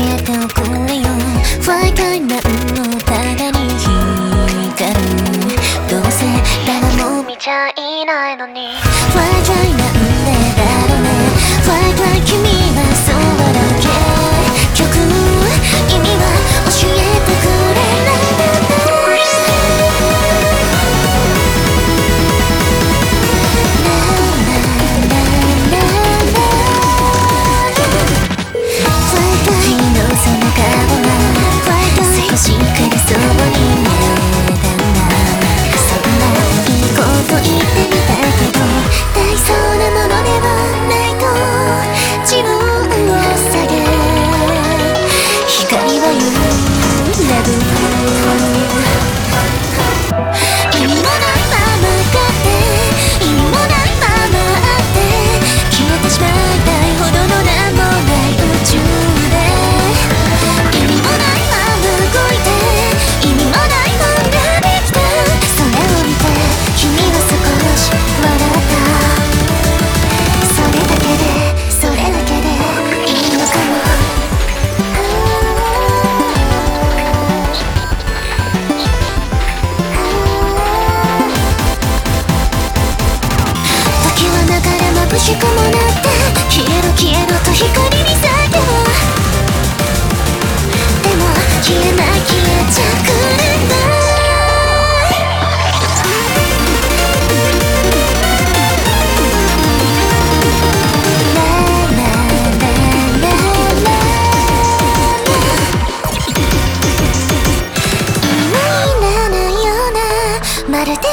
えておくれよ。Fly kindなのただに光る。どうせ誰も見ちゃいないのに Fly kind なんでだろうね。 Fly kind 君はそうだけ曲意味は教えてくれないのか。少し苦しそうに見えたんだ。そんないいこと言ってみたけど大層なものではないと自分を下げ光は揺らぐ。意味もないままかって意味もないままあって消えてしまいたいほどのなんもない宇宙で意味もない動いて意味もないもんができた。それを見て君は少し笑った。それだけでそれだけでいいのかも。時は流れ眩しくもなって消えろ消えろと光に叫ぶ。消えない消えちゃくれない今にならないようなまるで